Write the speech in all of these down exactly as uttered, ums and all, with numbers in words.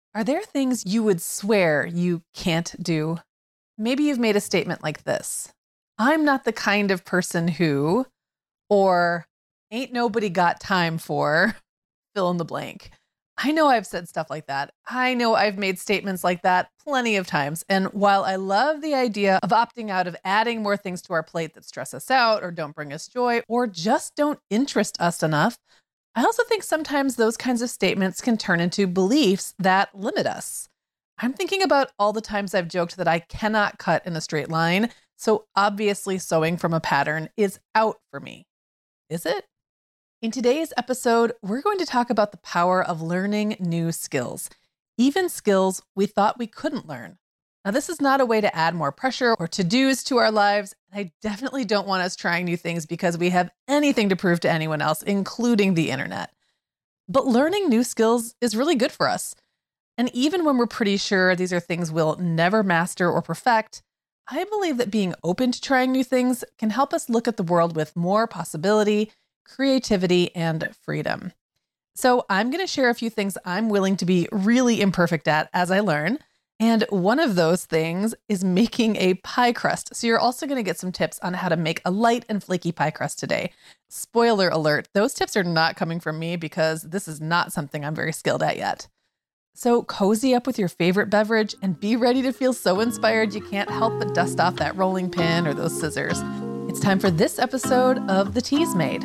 Are there things you would swear you can't do? Maybe you've made a statement like this: I'm not the kind of person who, or ain't nobody got time for, fill in the blank. I know I've said stuff like that. I know I've made statements like that plenty of times. And while I love the idea of opting out of adding more things to our plate that stress us out or don't bring us joy or just don't interest us enough, I also think sometimes those kinds of statements can turn into beliefs that limit us. I'm thinking about all the times I've joked that I cannot cut in a straight line, so obviously sewing from a pattern is out for me. Is it? In today's episode, we're going to talk about the power of learning new skills, even skills we thought we couldn't learn. Now, this is not a way to add more pressure or to-dos to our lives. And I definitely don't want us trying new things because we have anything to prove to anyone else, including the internet. But learning new skills is really good for us. And even when we're pretty sure these are things we'll never master or perfect, I believe that being open to trying new things can help us look at the world with more possibility, creativity, and freedom. So I'm going to share a few things I'm willing to be really imperfect at as I learn. And one of those things is making a pie crust. So you're also going to get some tips on how to make a light and flaky pie crust today. Spoiler alert, those tips are not coming from me because this is not something I'm very skilled at yet. So cozy up with your favorite beverage and be ready to feel so inspired you can't help but dust off that rolling pin or those scissors. It's time for this episode of The Tea's Made.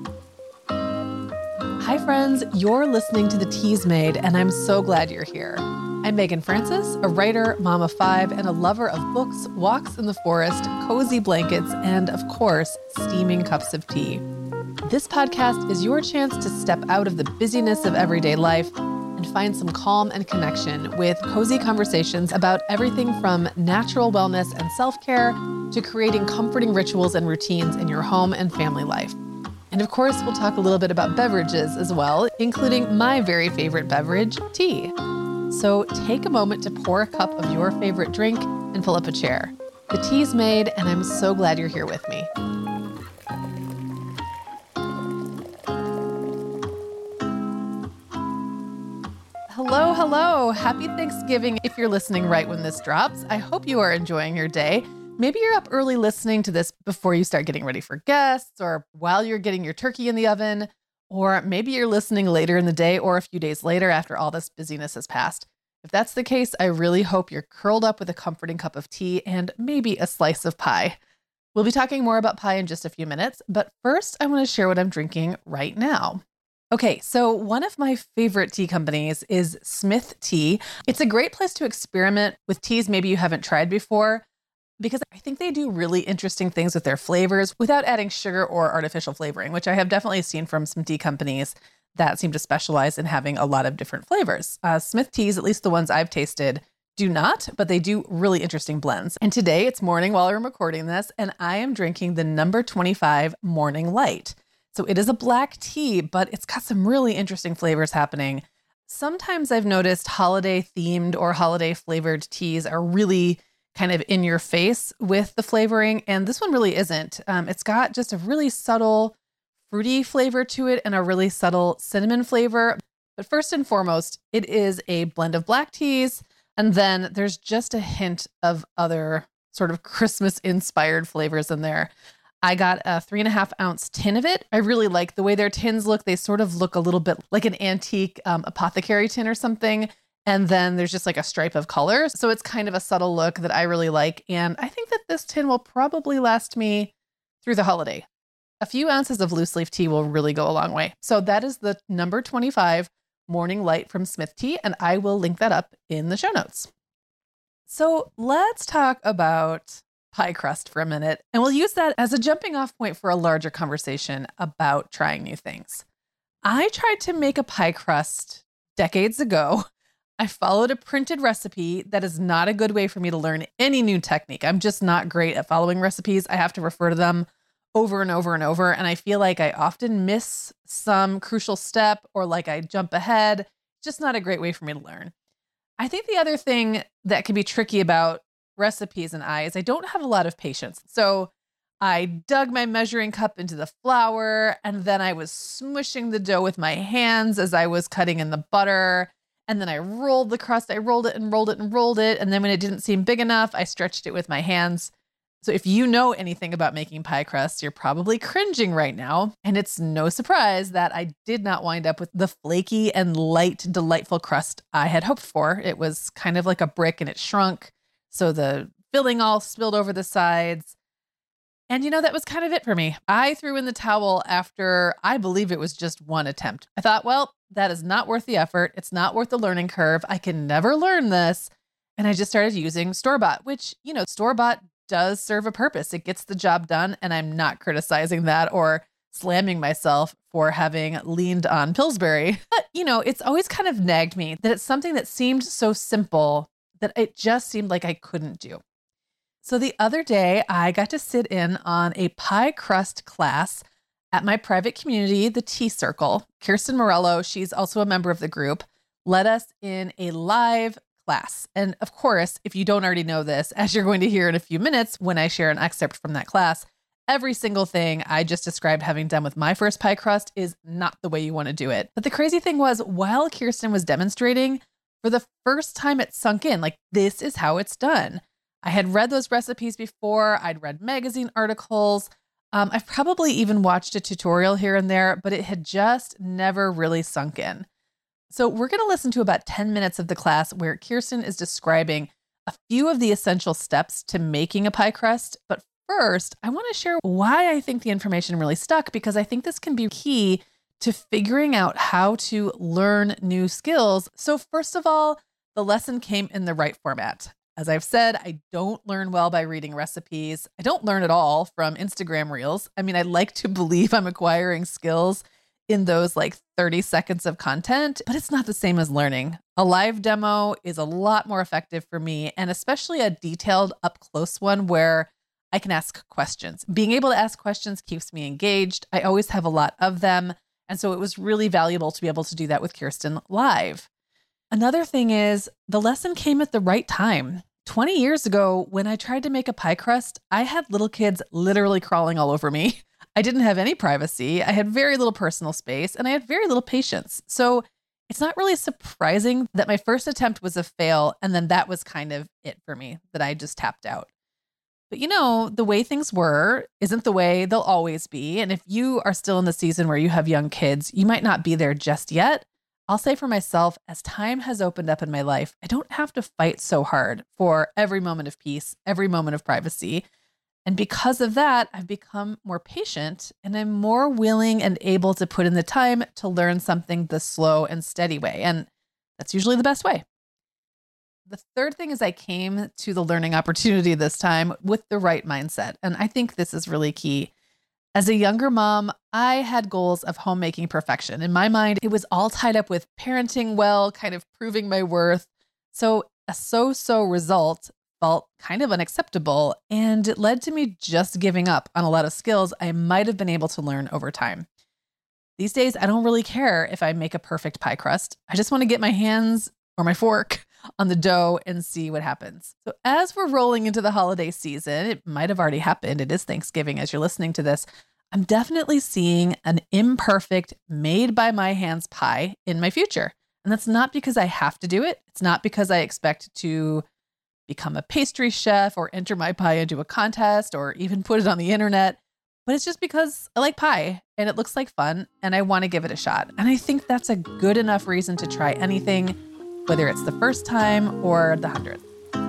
Hi friends, you're listening to The Tea's Made, and I'm so glad you're here. I'm Megan Francis, a writer, mom of five, and a lover of books, walks in the forest, cozy blankets, and of course, steaming cups of tea. This podcast is your chance to step out of the busyness of everyday life and find some calm and connection with cozy conversations about everything from natural wellness and self-care to creating comforting rituals and routines in your home and family life. And of course, we'll talk a little bit about beverages as well, including my very favorite beverage, tea. So take a moment to pour a cup of your favorite drink and pull up a chair. The tea's made, and I'm so glad you're here with me. Hello, hello. Happy Thanksgiving if you're listening right when this drops. I hope you are enjoying your day. Maybe you're up early listening to this before you start getting ready for guests or while you're getting your turkey in the oven. Or maybe you're listening later in the day or a few days later after all this busyness has passed. If that's the case, I really hope you're curled up with a comforting cup of tea and maybe a slice of pie. We'll be talking more about pie in just a few minutes, but first I want to share what I'm drinking right now. Okay, so one of my favorite tea companies is Smith Tea. It's a great place to experiment with teas maybe you haven't tried before, because I think they do really interesting things with their flavors without adding sugar or artificial flavoring, which I have definitely seen from some tea companies that seem to specialize in having a lot of different flavors. Uh, Smith Teas, at least the ones I've tasted, do not, but they do really interesting blends. And today it's morning while I'm recording this, and I am drinking the number twenty-five Morning Light. So it is a black tea, but it's got some really interesting flavors happening. Sometimes I've noticed holiday themed or holiday flavored teas are really kind of in your face with the flavoring. And this one really isn't. Um, it's got just a really subtle fruity flavor to it and a really subtle cinnamon flavor. But first and foremost, it is a blend of black teas. And then there's just a hint of other sort of Christmas inspired flavors in there. I got a three and a half ounce tin of it. I really like the way their tins look. They sort of look a little bit like an antique um, apothecary tin or something. And then there's just like a stripe of color. So it's kind of a subtle look that I really like. And I think that this tin will probably last me through the holiday. A few ounces of loose leaf tea will really go a long way. So that is the number twenty-five Morning Light from Smith Tea. And I will link that up in the show notes. So let's talk about pie crust for a minute. And we'll use that as a jumping off point for a larger conversation about trying new things. I tried to make a pie crust decades ago. I followed a printed recipe. That is not a good way for me to learn any new technique. I'm just not great at following recipes. I have to refer to them over and over and over. And I feel like I often miss some crucial step or like I jump ahead. Just not a great way for me to learn. I think the other thing that can be tricky about recipes and I is I don't have a lot of patience. So I dug my measuring cup into the flour and then I was smushing the dough with my hands as I was cutting in the butter. And then I rolled the crust. I rolled it and rolled it and rolled it. And then when it didn't seem big enough, I stretched it with my hands. So if you know anything about making pie crust, you're probably cringing right now. And it's no surprise that I did not wind up with the flaky and light, delightful crust I had hoped for. It was kind of like a brick and it shrunk. So the filling all spilled over the sides. And you know, that was kind of it for me. I threw in the towel after I believe it was just one attempt. I thought, well, that is not worth the effort. It's not worth the learning curve. I can never learn this. And I just started using store-bought, which, you know, store-bought does serve a purpose. It gets the job done. And I'm not criticizing that or slamming myself for having leaned on Pillsbury. But, you know, it's always kind of nagged me that it's something that seemed so simple that it just seemed like I couldn't do. So the other day, I got to sit in on a pie crust class at my private community, the Tea Circle. Kirsten Morello, she's also a member of the group, led us in a live class. And of course, if you don't already know this, as you're going to hear in a few minutes when I share an excerpt from that class, every single thing I just described having done with my first pie crust is not the way you want to do it. But the crazy thing was, while Kirsten was demonstrating, for the first time it sunk in, like, this is how it's done. I had read those recipes before. I'd read magazine articles. Um, I've probably even watched a tutorial here and there, but it had just never really sunk in. So we're going to listen to about ten minutes of the class where Kirsten is describing a few of the essential steps to making a pie crust. But first, I want to share why I think the information really stuck, because I think this can be key to figuring out how to learn new skills. So first of all, the lesson came in the right format. As I've said, I don't learn well by reading recipes. I don't learn at all from Instagram Reels. I mean, I like to believe I'm acquiring skills in those like thirty seconds of content, but it's not the same as learning. A live demo is a lot more effective for me, and especially a detailed up close one where I can ask questions. Being able to ask questions keeps me engaged. I always have a lot of them. And so it was really valuable to be able to do that with Kirsten live. Another thing is the lesson came at the right time. twenty years ago, when I tried to make a pie crust, I had little kids literally crawling all over me. I didn't have any privacy. I had very little personal space and I had very little patience. So it's not really surprising that my first attempt was a fail. And then that was kind of it for me, that I just tapped out. But you know, the way things were isn't the way they'll always be. And if you are still in the season where you have young kids, you might not be there just yet. I'll say for myself, as time has opened up in my life, I don't have to fight so hard for every moment of peace, every moment of privacy. And because of that, I've become more patient and I'm more willing and able to put in the time to learn something the slow and steady way. And that's usually the best way. The third thing is I came to the learning opportunity this time with the right mindset. And I think this is really key. As a younger mom, I had goals of homemaking perfection. In my mind, it was all tied up with parenting well, kind of proving my worth. So a so-so result felt kind of unacceptable, and it led to me just giving up on a lot of skills I might have been able to learn over time. These days, I don't really care if I make a perfect pie crust. I just want to get my hands or my fork on the dough and see what happens. So as we're rolling into the holiday season, it might have already happened. It is Thanksgiving as you're listening to this. I'm definitely seeing an imperfect, made by my hands pie in my future. And that's not because I have to do it. It's not because I expect to become a pastry chef or enter my pie into a contest or even put it on the internet. But it's just because I like pie and it looks like fun and I want to give it a shot. And I think that's a good enough reason to try anything, whether it's the first time or the hundredth.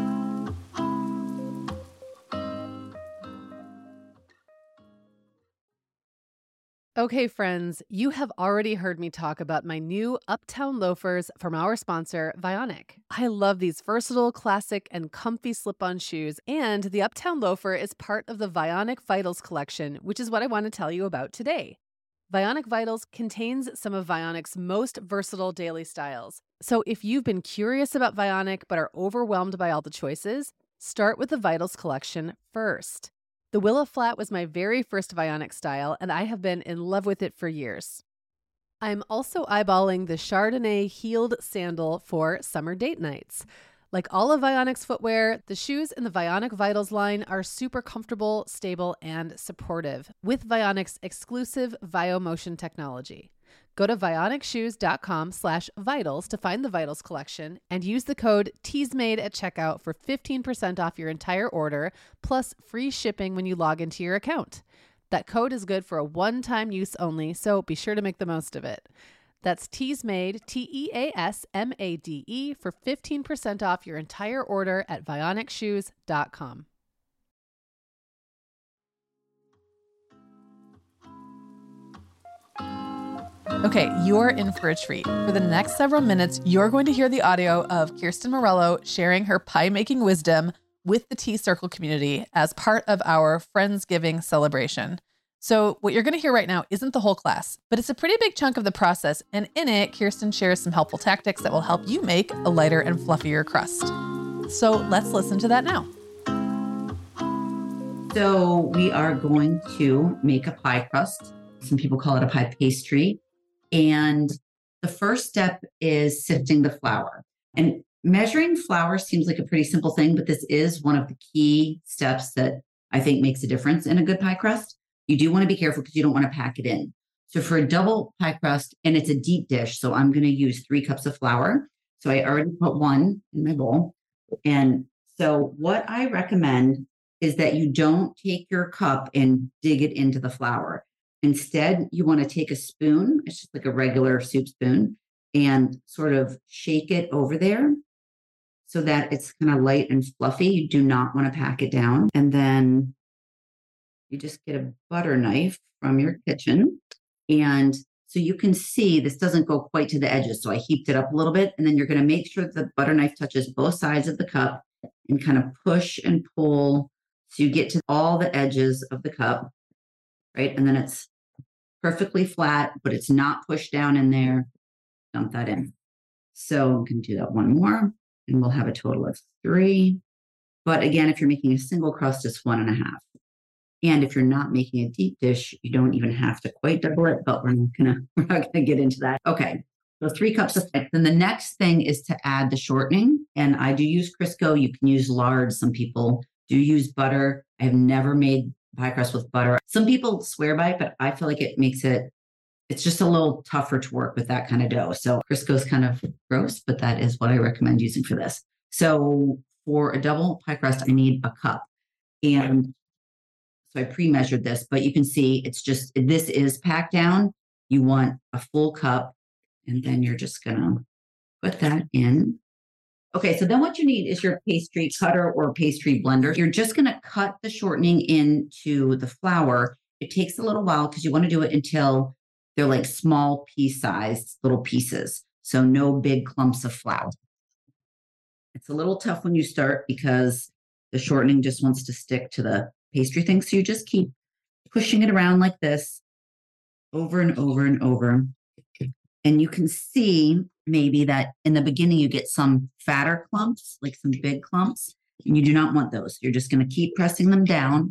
Okay, friends, you have already heard me talk about my new Uptown loafers from our sponsor, Vionic. I love these versatile, classic, and comfy slip-on shoes, and the Uptown loafer is part of the Vionic Vitals collection, which is what I want to tell you about today. Vionic Vitals contains some of Vionic's most versatile daily styles. So if you've been curious about Vionic but are overwhelmed by all the choices, start with the Vitals collection first. The Willow Flat was my very first Vionic style, and I have been in love with it for years. I'm also eyeballing the Chardonnay heeled sandal for summer date nights. Like all of Vionic's footwear, the shoes in the Vionic Vitals line are super comfortable, stable, and supportive with Vionic's exclusive VioMotion technology. Go to vionicshoes.com slash vitals to find the Vitals collection and use the code TEASMADE at checkout for fifteen percent off your entire order, plus free shipping when you log into your account. That code is good for a one-time use only, so be sure to make the most of it. That's TEASMADE, T E A S M A D E, for fifteen percent off your entire order at vionicshoes dot com. Okay, you're in for a treat. For the next several minutes, you're going to hear the audio of Kirsten Morello sharing her pie-making wisdom with the Tea Circle community as part of our Friendsgiving celebration. So what you're going to hear right now isn't the whole class, but it's a pretty big chunk of the process. And in it, Kirsten shares some helpful tactics that will help you make a lighter and fluffier crust. So let's listen to that now. So we are going to make a pie crust. Some people call it a pie pastry. And the first step is sifting the flour. And measuring flour seems like a pretty simple thing, but this is one of the key steps that I think makes a difference in a good pie crust. You do want to be careful because you don't want to pack it in. So for a double pie crust, and it's a deep dish, so I'm going to use three cups of flour. So I already put one in my bowl. And so what I recommend is that you don't take your cup and dig it into the flour. Instead, you want to take a spoon, it's just like a regular soup spoon, and sort of shake it over there so that it's kind of light and fluffy. You do not want to pack it down. And then you just get a butter knife from your kitchen. And so you can see this doesn't go quite to the edges. So I heaped it up a little bit. And then you're going to make sure the butter knife touches both sides of the cup and kind of push and pull so you get to all the edges of the cup. Right? And then it's perfectly flat, but it's not pushed down in there. Dump that in. So we can do that one more, and we'll have a total of three. But again, if you're making a single crust, it's one and a half. And if you're not making a deep dish, you don't even have to quite double it, but we're not gonna, we're not gonna get into that. Okay, so three cups of thick. Then the next thing is to add the shortening. And I do use Crisco. You can use lard. Some people do use butter. I have never made pie crust with butter. Some people swear by it, but I feel like it makes it, it's just a little tougher to work with that kind of dough. So Crisco is kind of gross, but that is what I recommend using for this. So for a double pie crust, I need a cup. And so I pre-measured this, but you can see it's just, this is packed down. You want a full cup, and then you're just gonna put that in. Okay, so then what you need is your pastry cutter or pastry blender. You're just going to cut the shortening into the flour. It takes a little while because you want to do it until they're like small pea-sized little pieces. So no big clumps of flour. It's a little tough when you start because the shortening just wants to stick to the pastry thing. So you just keep pushing it around like this over and over and over. And you can see maybe that in the beginning, you get some fatter clumps, like some big clumps, and you do not want those. You're just going to keep pressing them down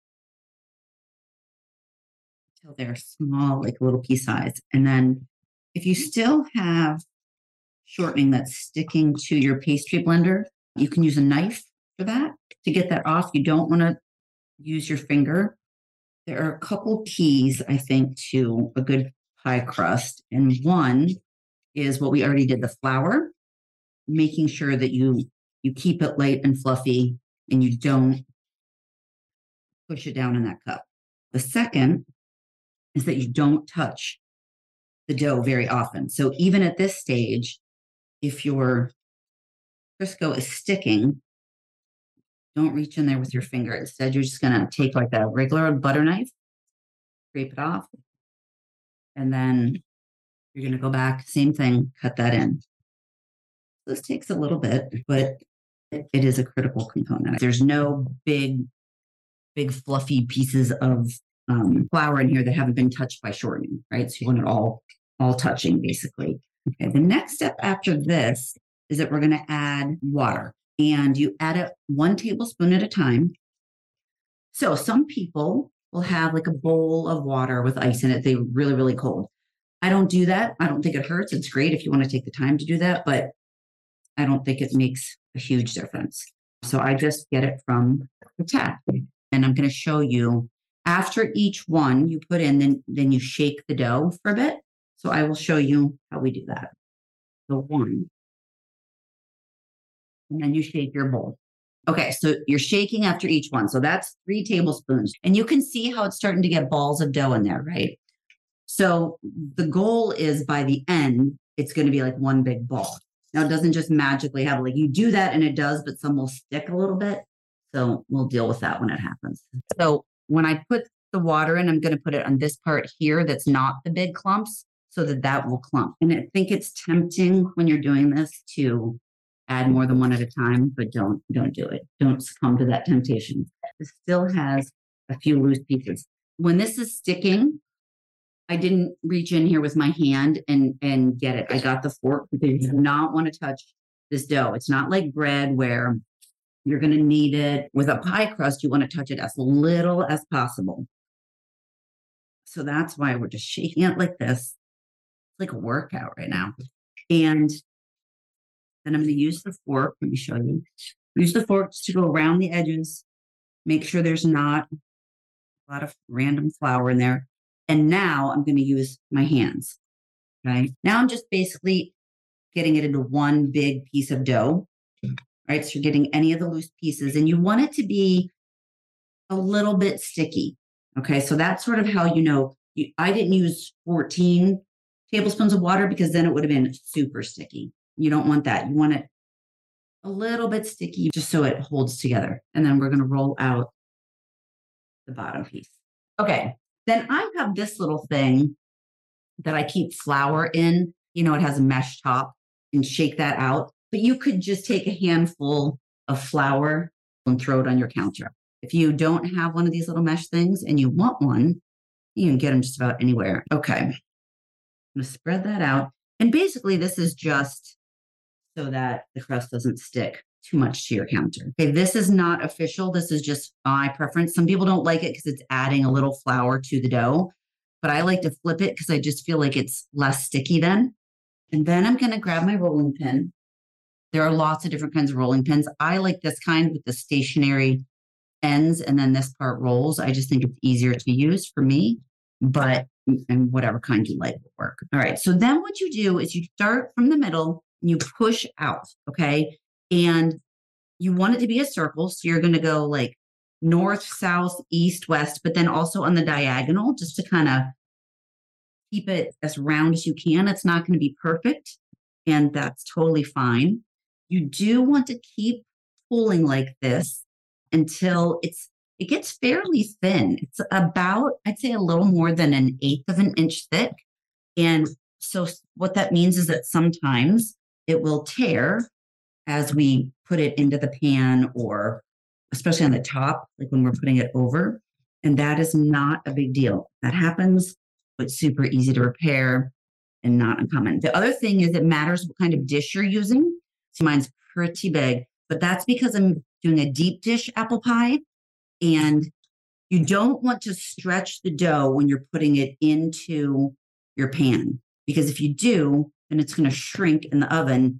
until they're small, like a little pea size. And then if you still have shortening that's sticking to your pastry blender, you can use a knife for that to get that off. You don't want to use your finger. There are a couple keys, I think, to a good pie crust. And one is what we already did, the flour, making sure that you you keep it light and fluffy and you don't push it down in that cup. The second is that you don't touch the dough very often. So even at this stage, if your Crisco is sticking, don't reach in there with your finger. Instead, you're just going to take like a regular butter knife, scrape it off, and then you're going to go back, same thing, cut that in. This takes a little bit, but it is a critical component. There's no big, big fluffy pieces of um, flour in here that haven't been touched by shortening, right? So you want it all, all touching basically. Okay, the next step after this is that we're going to add water, and you add it one tablespoon at a time. So some people will have like a bowl of water with ice in it. They're really, really cold. I don't do that. I don't think it hurts. It's great if you want to take the time to do that, but I don't think it makes a huge difference. So I just get it from the tap, and I'm going to show you after each one you put in, then, then you shake the dough for a bit. So I will show you how we do that. So one, and then you shake your bowl. Okay, so you're shaking after each one. So that's three tablespoons. And you can see how it's starting to get balls of dough in there, right? So the goal is by the end, it's going to be like one big ball. Now, it doesn't just magically happen. Like you do that and it does, but some will stick a little bit. So we'll deal with that when it happens. So when I put the water in, I'm going to put it on this part here that's not the big clumps so that that will clump. And I think it's tempting when you're doing this to add more than one at a time, but don't, don't do it. Don't succumb to that temptation. It still has a few loose pieces. When this is sticking, I didn't reach in here with my hand and, and get it. I got the fork because you do not want to touch this dough. It's not like bread where you're going to knead it. With a pie crust, you want to touch it as little as possible. So that's why we're just shaking it like this. It's like a workout right now. And then I'm going to use the fork. Let me show you. Use the fork to go around the edges. Make sure there's not a lot of random flour in there. And now I'm going to use my hands. Okay. Now I'm just basically getting it into one big piece of dough. Right. So you're getting any of the loose pieces and you want it to be a little bit sticky. Okay. So that's sort of how you know, you, I didn't use fourteen tablespoons of water because then it would have been super sticky. You don't want that. You want it a little bit sticky just so it holds together. And then we're going to roll out the bottom piece. Okay. Then I have this little thing that I keep flour in. You know, it has a mesh top and shake that out. But you could just take a handful of flour and throw it on your counter. If you don't have one of these little mesh things and you want one, you can get them just about anywhere. Okay. I'm going to spread that out. And basically, this is just so that the crust doesn't stick too much to your counter. Okay, this is not official. This is just my preference. Some people don't like it because it's adding a little flour to the dough, but I like to flip it because I just feel like it's less sticky then. And then I'm going to grab my rolling pin. There are lots of different kinds of rolling pins. I like this kind with the stationary ends and then this part rolls. I just think it's easier to use for me, but and whatever kind you like will work. All right. So then what you do is you start from the middle and you push out. Okay. And you want it to be a circle. So you're going to go like north, south, east, west, but then also on the diagonal just to kind of keep it as round as you can. It's not going to be perfect. And that's totally fine. You do want to keep pulling like this until it's it gets fairly thin. It's about, I'd say, a little more than an eighth of an inch thick. And so what that means is that sometimes it will tear as we put it into the pan or especially on the top, like when we're putting it over. And that is not a big deal. That happens. It's super easy to repair and not uncommon. The other thing is it matters what kind of dish you're using. So mine's pretty big, but that's because I'm doing a deep dish apple pie. And you don't want to stretch the dough when you're putting it into your pan, because if you do, then it's going to shrink in the oven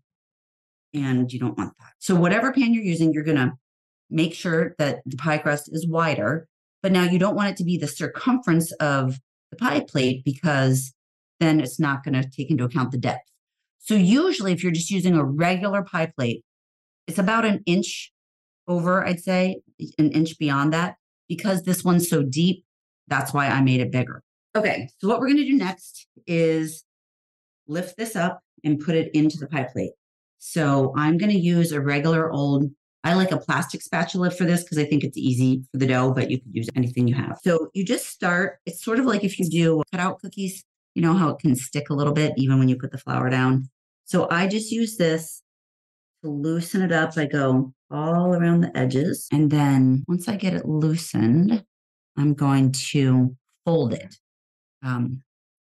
and you don't want that. So whatever pan you're using, you're going to make sure that the pie crust is wider, but now you don't want it to be the circumference of the pie plate because then it's not going to take into account the depth. So usually if you're just using a regular pie plate, it's about an inch over, I'd say, an inch beyond that. Because this one's so deep, that's why I made it bigger. Okay, so what we're going to do next is lift this up and put it into the pie plate. So I'm going to use a regular old, I like a plastic spatula for this because I think it's easy for the dough, but you could use anything you have. So you just start, it's sort of like if you do cutout cookies, you know how it can stick a little bit even when you put the flour down. So I just use this to loosen it up. I go all around the edges. And then once I get it loosened, I'm going to fold it. Um,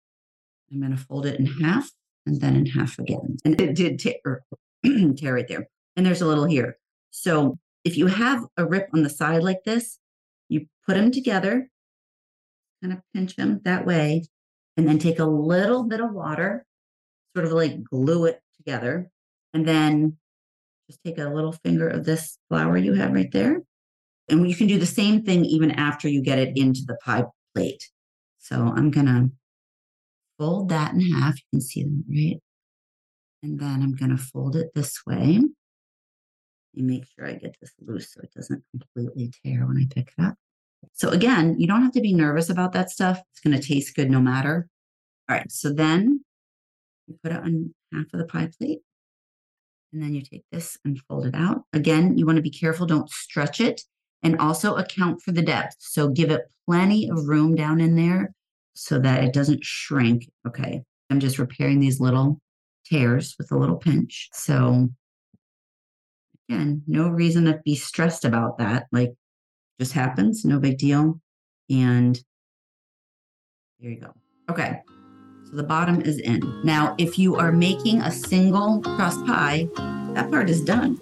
I'm going to fold it in half and then in half again. And it did tear, tear right there. And there's a little here. So if you have a rip on the side like this, you put them together, kind of pinch them that way, and then take a little bit of water, sort of like glue it together. And then just take a little finger of this flour you have right there. And you can do the same thing even after you get it into the pie plate. So I'm going to fold that in half. You can see them, right? And then I'm going to fold it this way. You make sure I get this loose so it doesn't completely tear when I pick it up. So again, you don't have to be nervous about that stuff. It's going to taste good no matter. All right, so then you put it on half of the pie plate. And then you take this and fold it out. Again, you want to be careful. Don't stretch it. And also account for the depth. So give it plenty of room down in there so that it doesn't shrink. Okay, I'm just repairing these little tears with a little pinch. So again, no reason to be stressed about that. Like, just happens, no big deal. And there you go. Okay, so the bottom is in. Now, if you are making a single crust pie, that part is done.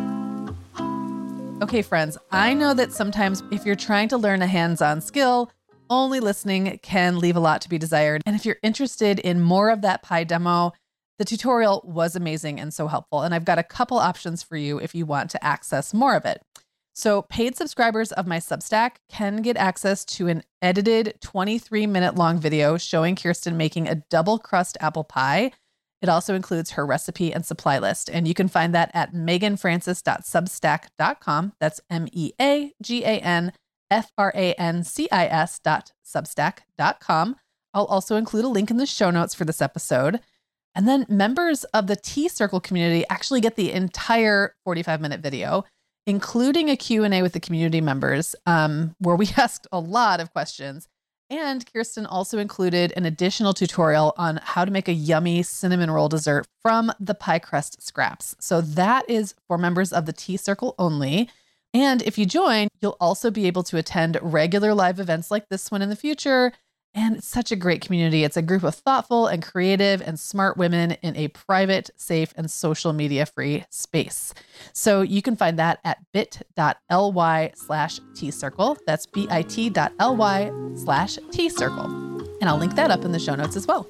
Okay, friends, I know that sometimes if you're trying to learn a hands-on skill, only listening can leave a lot to be desired. And if you're interested in more of that pie demo, the tutorial was amazing and so helpful. And I've got a couple options for you if you want to access more of it. So paid subscribers of my Substack can get access to an edited twenty-three minute long video showing Kirsten making a double crust apple pie. It also includes her recipe and supply list. And you can find that at megan francis dot substack dot com. That's M E A G A N F R A N C I S dot substack dot com. I'll also include a link in the show notes for this episode. And then members of the Tea Circle community actually get the entire forty-five minute video, including a Q and A with the community members, um, where we asked a lot of questions. And Kirsten also included an additional tutorial on how to make a yummy cinnamon roll dessert from the pie crust scraps. So that is for members of the Tea Circle only. And if you join, you'll also be able to attend regular live events like this one in the future. And it's such a great community. It's a group of thoughtful and creative and smart women in a private, safe, and social media free space. So you can find that at bit.ly slash T-Circle. That's bit.ly slash T-Circle. And I'll link that up in the show notes as well.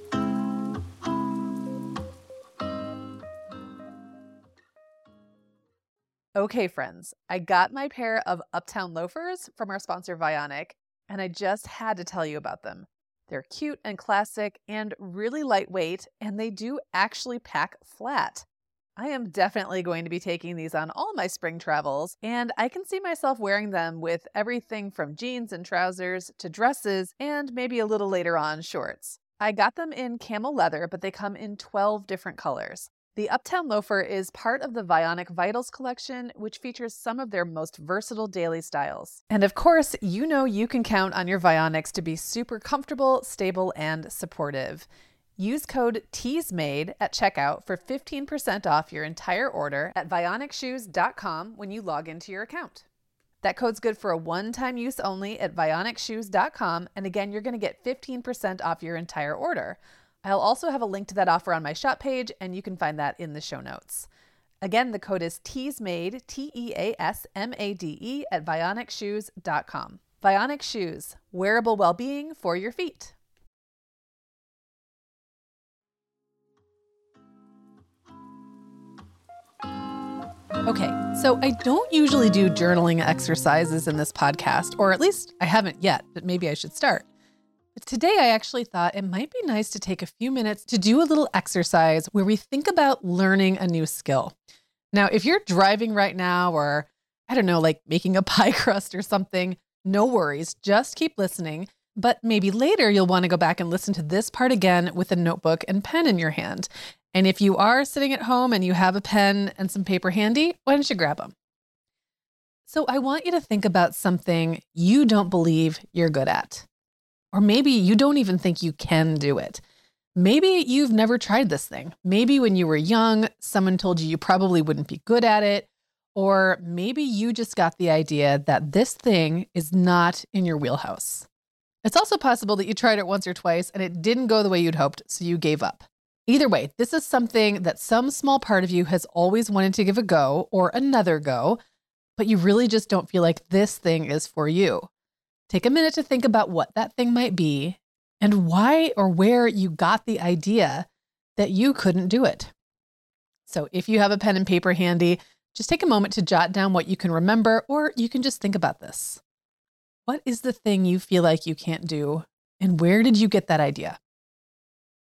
Okay, friends, I got my pair of Uptown loafers from our sponsor Vionic, and I just had to tell you about them. They're cute and classic and really lightweight, and they do actually pack flat. I am definitely going to be taking these on all my spring travels, and I can see myself wearing them with everything from jeans and trousers to dresses and maybe a little later on shorts. I got them in camel leather, but they come in twelve different colors. The Uptown loafer is part of the Vionic Vitals collection, which features some of their most versatile daily styles. And of course, you know you can count on your Vionics to be super comfortable, stable, and supportive. Use code TEASMADE at checkout for fifteen percent off your entire order at vionic shoes dot com when you log into your account. That code's good for a one-time use only at vionic shoes dot com, and again, you're going to get fifteen percent off your entire order. I'll also have a link to that offer on my shop page, and you can find that in the show notes. Again, the code is TEASMADE, T E A S M A D E, at vionic shoes dot com. Vionic Shoes, wearable well-being for your feet. Okay, so I don't usually do journaling exercises in this podcast, or at least I haven't yet, but maybe I should start. But today I actually thought it might be nice to take a few minutes to do a little exercise where we think about learning a new skill. Now, if you're driving right now, or I don't know, like making a pie crust or something, no worries, just keep listening. But maybe later you'll want to go back and listen to this part again with a notebook and pen in your hand. And if you are sitting at home and you have a pen and some paper handy, why don't you grab them? So I want you to think about something you don't believe you're good at. Or maybe you don't even think you can do it. Maybe you've never tried this thing. Maybe when you were young, someone told you you probably wouldn't be good at it. Or maybe you just got the idea that this thing is not in your wheelhouse. It's also possible that you tried it once or twice and it didn't go the way you'd hoped, so you gave up. Either way, this is something that some small part of you has always wanted to give a go or another go, but you really just don't feel like this thing is for you. Take a minute to think about what that thing might be and why or where you got the idea that you couldn't do it. So if you have a pen and paper handy, just take a moment to jot down what you can remember, or you can just think about this. What is the thing you feel like you can't do, and where did you get that idea?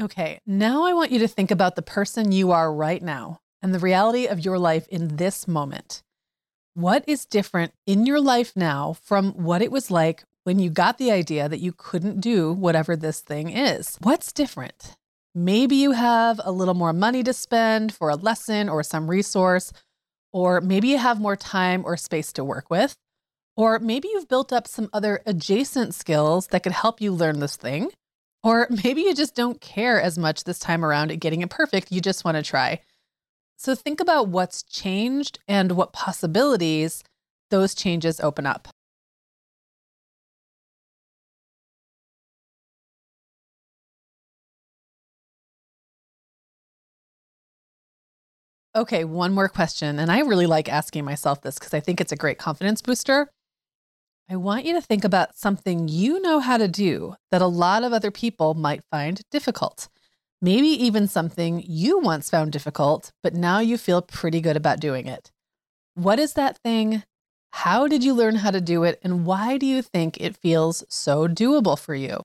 Okay, now I want you to think about the person you are right now and the reality of your life in this moment. What is different in your life now from what it was like when you got the idea that you couldn't do whatever this thing is? What's different? Maybe you have a little more money to spend for a lesson or some resource, or maybe you have more time or space to work with, or maybe you've built up some other adjacent skills that could help you learn this thing. Or maybe you just don't care as much this time around at getting it perfect. You just want to try. So think about what's changed and what possibilities those changes open up. Okay, one more question. And I really like asking myself this because I think it's a great confidence booster. I want you to think about something you know how to do that a lot of other people might find difficult. Maybe even something you once found difficult, but now you feel pretty good about doing it. What is that thing? How did you learn how to do it? And why do you think it feels so doable for you?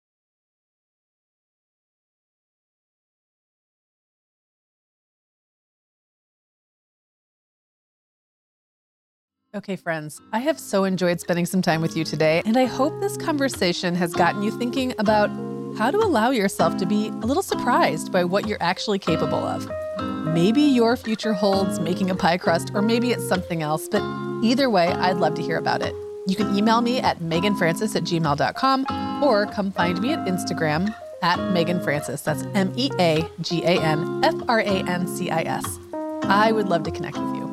Okay, friends, I have so enjoyed spending some time with you today, and I hope this conversation has gotten you thinking about how to allow yourself to be a little surprised by what you're actually capable of. Maybe your future holds making a pie crust, or maybe it's something else, but either way, I'd love to hear about it. You can email me at megan francis at gmail dot com or come find me at Instagram at Megan Francis. That's M E A G A N F R A N C I S. I would love to connect with you.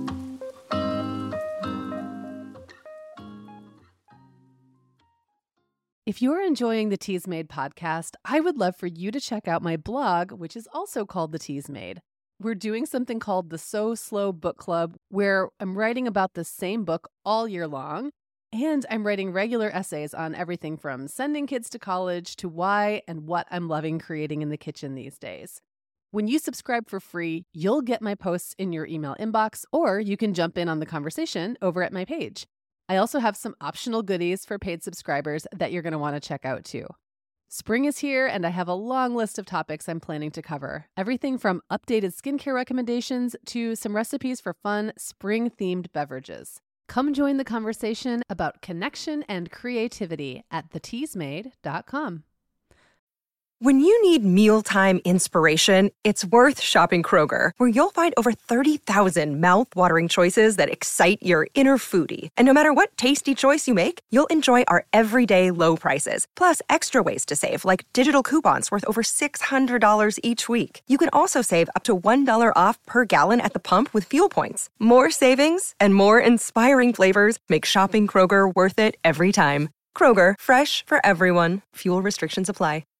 If you're enjoying the Teas Made podcast, I would love for you to check out my blog, which is also called The Teas Made. We're doing something called the So Slow Book Club, where I'm writing about the same book all year long, and I'm writing regular essays on everything from sending kids to college to why and what I'm loving creating in the kitchen these days. When you subscribe for free, you'll get my posts in your email inbox, or you can jump in on the conversation over at my page. I also have some optional goodies for paid subscribers that you're going to want to check out too. Spring is here, and I have a long list of topics I'm planning to cover. Everything from updated skincare recommendations to some recipes for fun spring-themed beverages. Come join the conversation about connection and creativity at the teas made dot com. When you need mealtime inspiration, it's worth shopping Kroger, where you'll find over thirty thousand mouth-watering choices that excite your inner foodie. And no matter what tasty choice you make, you'll enjoy our everyday low prices, plus extra ways to save, like digital coupons worth over six hundred dollars each week. You can also save up to one dollar off per gallon at the pump with fuel points. More savings and more inspiring flavors make shopping Kroger worth it every time. Kroger, fresh for everyone. Fuel restrictions apply.